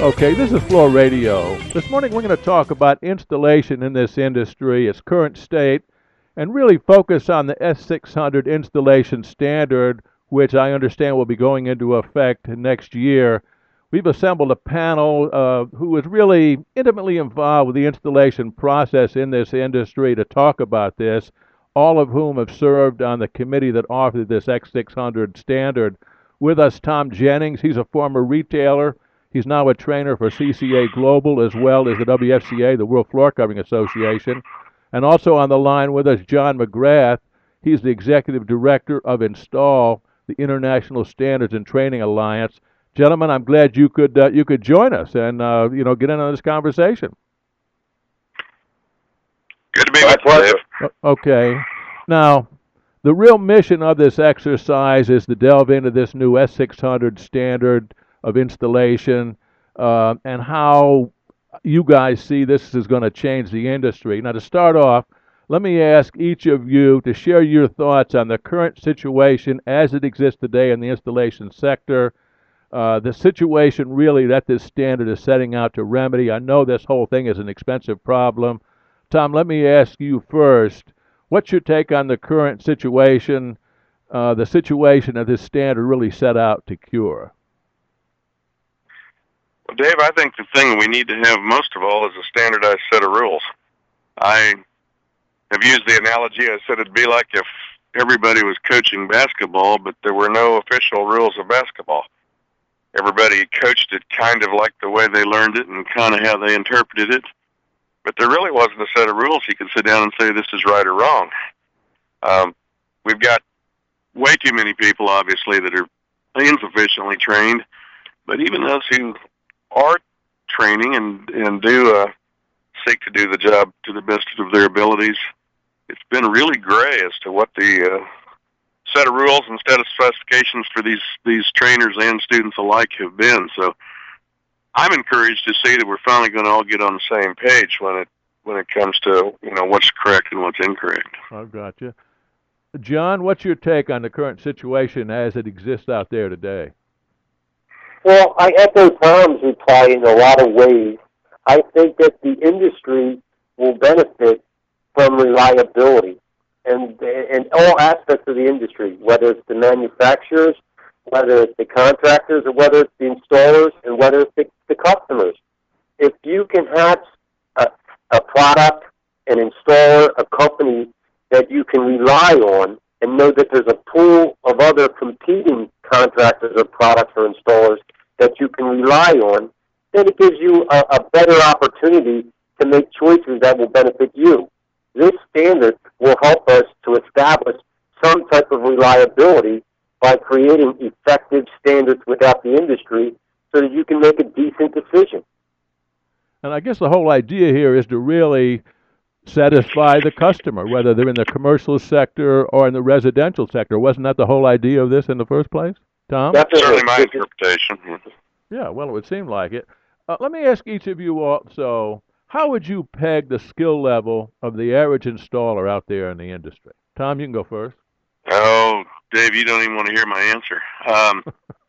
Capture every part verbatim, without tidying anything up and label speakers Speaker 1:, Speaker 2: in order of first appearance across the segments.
Speaker 1: Okay, this is Floor Radio. This morning we're going to talk about installation in this industry, its current state, and really focus on the S six hundred installation standard, which I understand will be going into effect next year. We've assembled a panel uh, who is really intimately involved with the installation process in this industry to talk about this, all of whom have served on the committee that authored this X six hundred standard. With us, Tom Jennings. He's a former retailer. He's now a trainer for C C A Global as well as the W F C A, the World Floor Covering Association. And also on the line with us, John McGrath. He's the Executive Director of Install, the International Standards and Training Alliance. Gentlemen, I'm glad you could uh, you could join us and uh, you know get in on this conversation.
Speaker 2: Good to be with you, Dave.
Speaker 1: Okay. Now, the real mission of this exercise is to delve into this new S six hundred standard of installation uh, and how you guys see this is going to change the industry. Now, to start off, let me ask each of you to share your thoughts on the current situation as it exists today in the installation sector, uh, the situation really that this standard is setting out to remedy. I know this whole thing is an expensive problem. Tom, let me ask you first, what's your take on the current situation, uh, the situation that this standard really set out to cure?
Speaker 2: Well, Dave, I think the thing we need to have most of all is a standardized set of rules. I have used the analogy, I said it'd be like if everybody was coaching basketball, but there were no official rules of basketball. Everybody coached it kind of like the way they learned it and kind of how they interpreted it, but there really wasn't a set of rules you could sit down and say this is right or wrong. Um, we've got way too many people, obviously, that are insufficiently trained, but even those who are training and, and do uh, seek to do the job to the best of their abilities, it's been really gray as to what the uh, set of rules and set of specifications for these, these trainers and students alike have been. So I'm encouraged to see that we're finally going to all get on the same page when it when it comes to you know what's correct and what's incorrect.
Speaker 1: I've got you. John, what's your take on the current situation as it exists out there today?
Speaker 3: Well, I echo Tom's reply in a lot of ways. I think that the industry will benefit from reliability and in all aspects of the industry, whether it's the manufacturers, whether it's the contractors, or whether it's the installers, and whether it's the, the customers. If you can have a, a product, an installer, a company that you can rely on and know that there's a pool of other competing contractors or products or installers that you can rely on, then it gives you a, a better opportunity to make choices that will benefit you. This standard will help us to establish some type of reliability by creating effective standards without the industry so that you can make a decent decision.
Speaker 1: And I guess the whole idea here is to really satisfy the customer, whether they're in the commercial sector or in the residential sector. Wasn't that the whole idea of this in the first place, Tom?
Speaker 3: Definitely.
Speaker 2: Certainly my interpretation.
Speaker 1: Yeah, well, it would seem like it. Uh, let me ask each of you also, how would you peg the skill level of the average installer out there in the industry? Tom, you can go first.
Speaker 2: Oh, Dave, you don't even want to hear my answer. Um,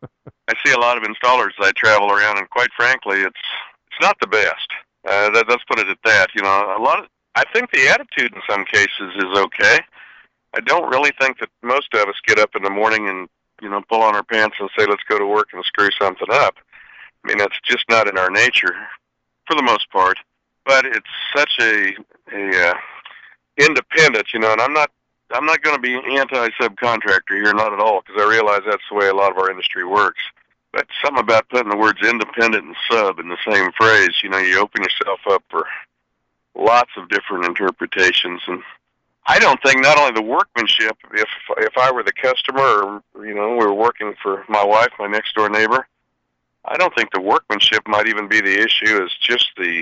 Speaker 2: I see a lot of installers as I travel around, and quite frankly, it's it's not the best. Uh, that, let's put it at that. You know, a lot of I think the attitude in some cases is okay. I don't really think that most of us get up in the morning and you know pull on our pants and say let's go to work and screw something up. I mean, that's just not in our nature, for the most part. But it's such a a uh, independent, you know, and I'm not. I'm not going to be anti-subcontractor here, not at all, because I realize that's the way a lot of our industry works. But something about putting the words independent and sub in the same phrase, you know, you open yourself up for lots of different interpretations. And I don't think not only the workmanship, if if I were the customer or, you know, we were working for my wife, my next-door neighbor, I don't think the workmanship might even be the issue, as just the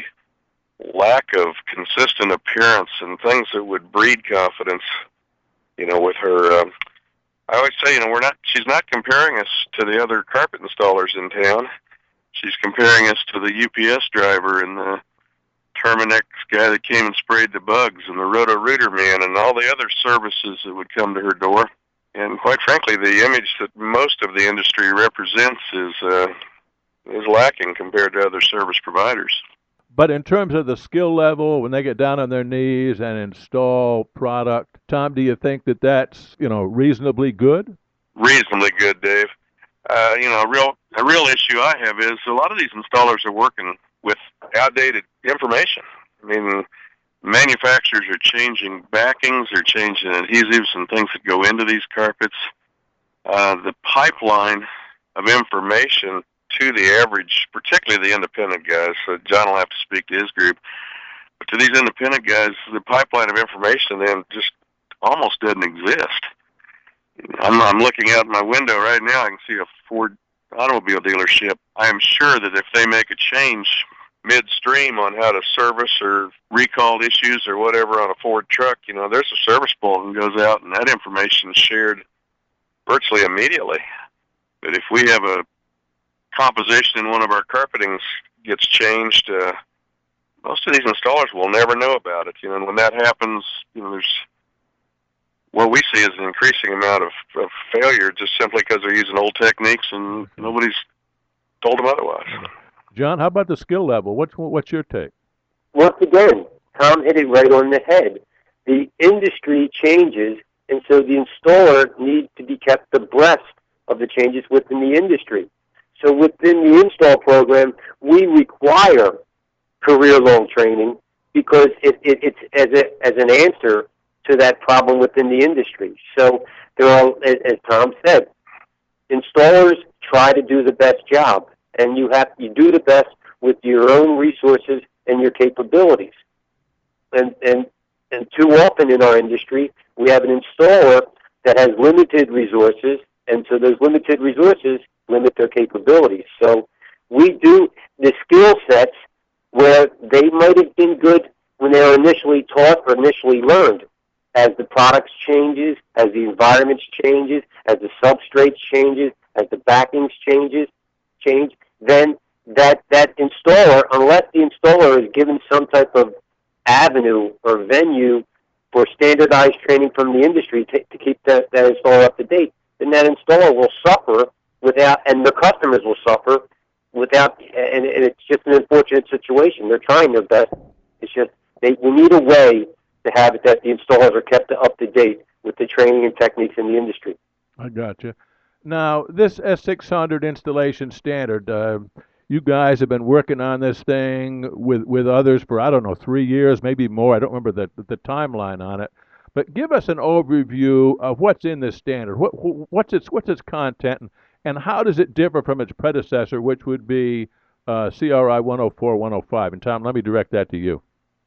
Speaker 2: lack of consistent appearance and things that would breed confidence. You know, with her, um, I always say, you know, we're not. She's not comparing us to the other carpet installers in town. She's comparing us to the U P S driver and the Terminex guy that came and sprayed the bugs, and the Roto-Rooter man, and all the other services that would come to her door. And quite frankly, the image that most of the industry represents is uh, is lacking compared to other service providers.
Speaker 1: But in terms of the skill level, when they get down on their knees and install product, Tom, do you think that that's, you know, reasonably good?
Speaker 2: Reasonably good, Dave. Uh, you know, a real a real issue I have is a lot of these installers are working with outdated information. I mean, manufacturers are changing backings, they're changing adhesives and things that go into these carpets. Uh, the pipeline of information to the average, particularly the independent guys, so John will have to speak to his group, but to these independent guys, the pipeline of information then just almost doesn't exist. I'm, I'm looking out my window right now. I can see a Ford automobile dealership. I am sure that if they make a change midstream on how to service or recall issues or whatever on a Ford truck, you know, there's a service bulletin goes out, and that information is shared virtually immediately. But if we have a composition in one of our carpetings gets changed, uh, most of these installers will never know about it. You know, and when that happens, you know, there's what we see is an increasing amount of, of failure just simply because they're using old techniques and nobody's told them otherwise.
Speaker 1: John, how about the skill level? What's what's your take?
Speaker 3: Once again, Tom hit it right on the head. The industry changes, and so the installer needs to be kept abreast of the changes within the industry. So within the install program, we require career-long training because it, it, it's as, a, as an answer to that problem within the industry. So there are, as, as Tom said, installers try to do the best job, and you have you do the best with your own resources and your capabilities. And and and too often in our industry, we have an installer that has limited resources, and so those limited resources limit their capabilities. So we do the skill sets where they might have been good when they were initially taught or initially learned. As the products changes, as the environments changes, as the substrates changes, as the backings changes, change, then that, that installer, unless the installer is given some type of avenue or venue for standardized training from the industry to, to keep that, that installer up to date, then that installer will suffer without, and the customers will suffer without, and, and it's just an unfortunate situation. They're trying their best. It's just, they, we need a way to have it that the installers are kept up to date with the training and techniques in the industry.
Speaker 1: I got you. Now, this S six hundred installation standard, uh, you guys have been working on this thing with, with others for, I don't know, three years, maybe more. I don't remember the, the timeline on it. But give us an overview of what's in this standard. What, what's its what's its content, and, and how does it differ from its predecessor, which would be uh, C R I one oh four, one oh five? And Tom, let me direct that to you.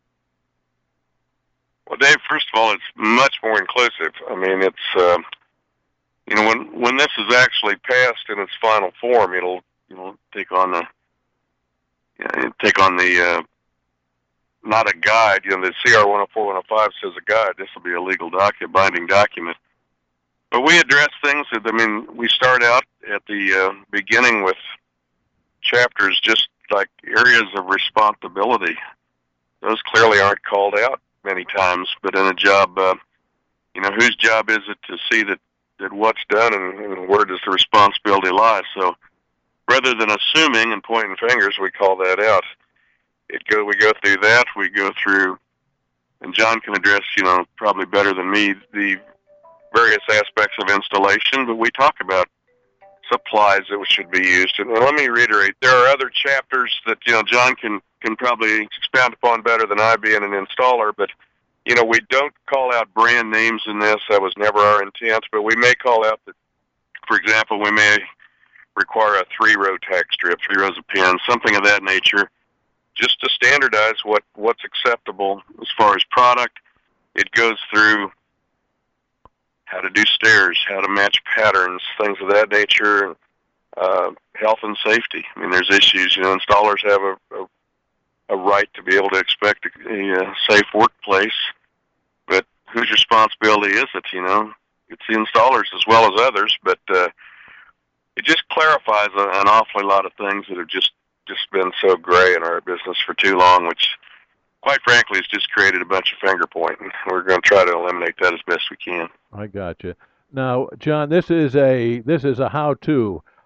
Speaker 2: Well, Dave, first of all, it's much more inclusive. I mean, it's, uh, you know, when when this is actually passed in its final form, it'll, you know, take on the, you know, take on the, uh, not a guide. You know, the C R one oh four, one oh five says a guide. This will be a legal document, binding document. But we address things that, I mean, we start out at the uh, beginning with chapters just like areas of responsibility. Those clearly aren't called out many times, but in a job, uh, you know, whose job is it to see that, that what's done and, and where does the responsibility lie? So rather than assuming and pointing fingers, we call that out. It go, we go through that, we go through, and John can address, you know, probably better than me, the various aspects of installation, but we talk about supplies that should be used. And let me reiterate, there are other chapters that, you know, John can can probably expound upon better than I being an installer, but, you know, we don't call out brand names in this. That was never our intent, but we may call out that, for example, we may require a three-row tack strip, three rows of pins, something of that nature, just to standardize what, what's acceptable as far as product. It goes through how to do stairs, how to match patterns, things of that nature, uh, health and safety. I mean, there's issues. You know, installers have a, a a right to be able to expect a, a, a safe workplace, but whose responsibility is it, you know? It's the installers as well as others, but uh, it just clarifies a, an awfully lot of things that have just, just been so gray in our business for too long, which, quite frankly, has just created a bunch of finger pointing. We're going to try to eliminate that as best we can.
Speaker 1: I got you. Now, John, this is a this is a how-to.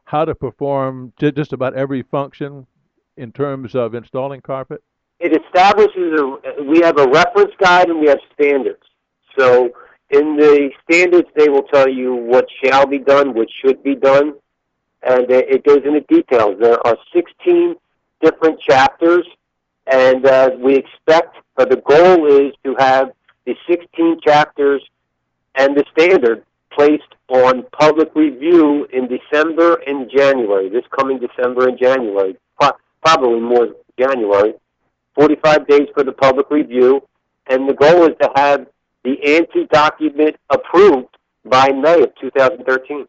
Speaker 1: how to perform ju- just about every function in terms of installing carpet?
Speaker 3: It establishes a, we have a reference guide and we have standards. So in the standards, they will tell you what shall be done, what should be done, and it goes into details. There are sixteen different chapters, and uh, we expect, or the goal is to have the sixteen chapters and the standard placed on public review in December and January, this coming December and January, probably more January, forty-five days for the public review, and the goal is to have the ANSI document approved by May of two thousand thirteen.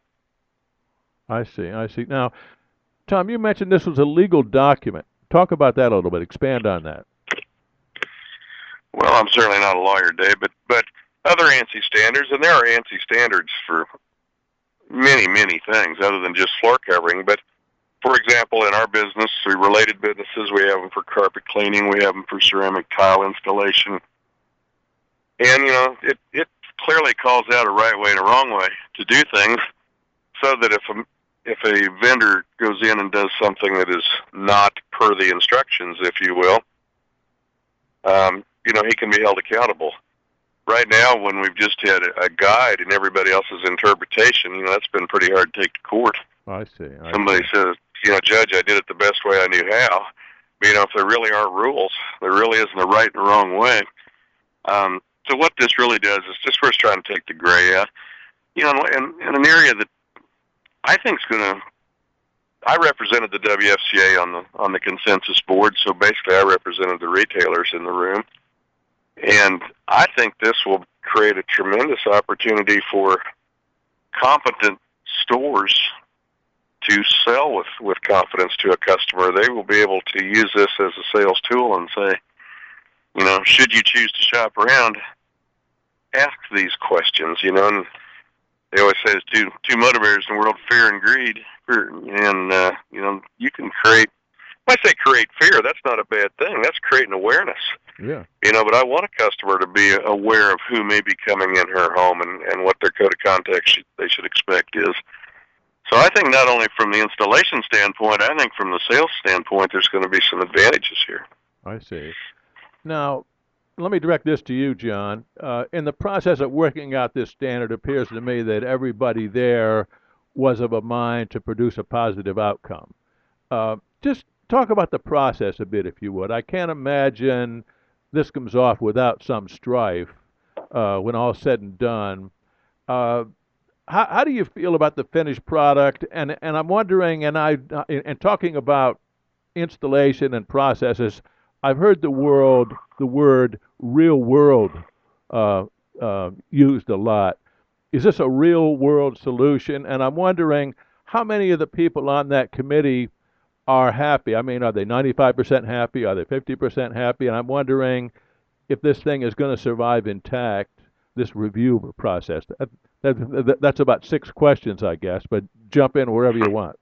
Speaker 1: I see, I see. Now, Tom, you mentioned this was a legal document. Talk about that a little bit. Expand on that.
Speaker 2: Well, I'm certainly not a lawyer, Dave, but, but other ANSI standards, and there are ANSI standards for many, many things other than just floor covering. But, for example, in our business, through related businesses, we have them for carpet cleaning, we have them for ceramic tile installation. And, you know, it, it clearly calls out a right way and a wrong way to do things, so that if a, if a vendor goes in and does something that is not per the instructions, if you will, um, you know, he can be held accountable. Right now, when we've just had a, a guide and everybody else's interpretation, you know, that's been pretty hard to take to court.
Speaker 1: I see. I
Speaker 2: Somebody
Speaker 1: see.
Speaker 2: says, you know, Judge, I did it the best way I knew how. But, you know, if there really aren't rules, there really isn't a right and a wrong way. Um, so what this really does is just first trying to take the gray out. You know, in, in an area that I think is going to, I represented the W F C A on the on the consensus board, so basically I represented the retailers in the room. And I think this will create a tremendous opportunity for competent stores to sell with, with confidence to a customer. They will be able to use this as a sales tool and say, you know, should you choose to shop around, ask these questions, you know. And they always say there's two, two motivators in the world, fear and greed. And, uh, you know, you can create, when I say create fear, that's not a bad thing. That's creating awareness.
Speaker 1: Yeah.
Speaker 2: You know, but I want a customer to be aware of who may be coming in her home and, and what their code of contact should, they should expect is. So I think not only from the installation standpoint, I think from the sales standpoint, there's going to be some advantages here.
Speaker 1: I see. Now, let me direct this to you, John. Uh, in the process of working out this standard, it appears to me that everybody there was of a mind to produce a positive outcome. Uh, just talk about the process a bit, if you would. I can't imagine this comes off without some strife uh, when all's said and done. Uh, how, how do you feel about the finished product? And and I'm wondering, and I and talking about installation and processes, I've heard the world the word real world uh, uh, used a lot. Is this a real world solution? And I'm wondering how many of the people on that committee are happy. I mean, are they ninety-five percent happy? Are they fifty percent happy? And I'm wondering if this thing is going to survive intact, this review process. That, that, that, that's about six questions, I guess, but jump in wherever you want.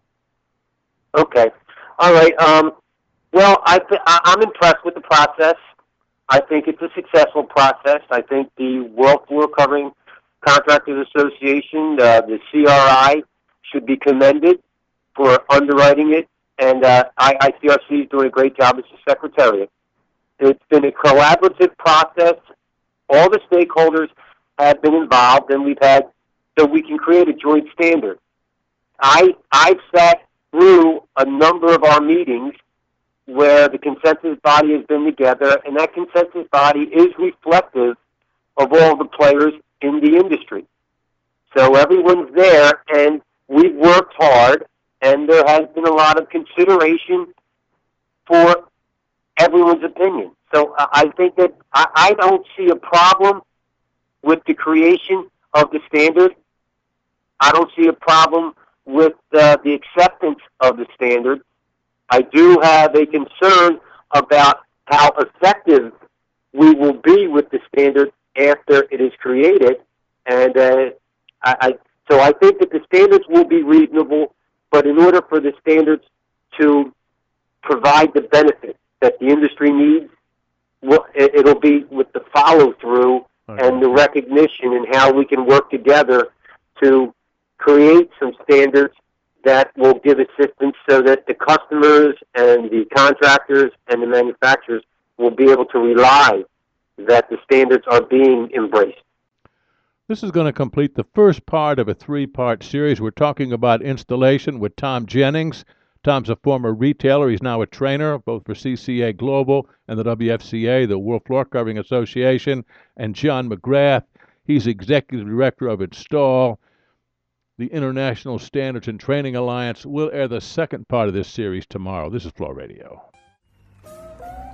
Speaker 3: Okay. All right. Um, well, I th- I'm impressed with the process. I think it's a successful process. I think the World Floor Covering Contractors Association, uh, the C R I, should be commended for underwriting it, and uh, I I C R C is doing a great job as the secretariat. It's been a collaborative process. All the stakeholders have been involved, and we've had, so we can create a joint standard. I I've sat through a number of our meetings where the consensus body has been together, and that consensus body is reflective of all the players in the industry. So everyone's there, and we've worked hard, and there has been a lot of consideration for everyone's opinion. So I think that I, I don't see a problem with the creation of the standard. I don't see a problem with uh, the acceptance of the standard. I do have a concern about how effective we will be with the standard after it is created, and uh, I, I so I think that the standards will be reasonable, but in order for the standards to provide the benefit that the industry needs, well, it, it'll be with the follow-through
Speaker 1: Okay.
Speaker 3: and the recognition and how we can work together to create some standards that will give assistance so that the customers and the contractors and the manufacturers will be able to rely that the standards are being embraced.
Speaker 1: This is going to complete the first part of a three-part series. We're talking about installation with Tom Jennings. Tom's a former retailer. He's now a trainer, both for C C A Global and the W F C A, the World Floor Covering Association, and John McGrath. He's Executive Director of Install, the International Standards and Training Alliance. We'll air the second part of this series tomorrow. This is Floor Radio.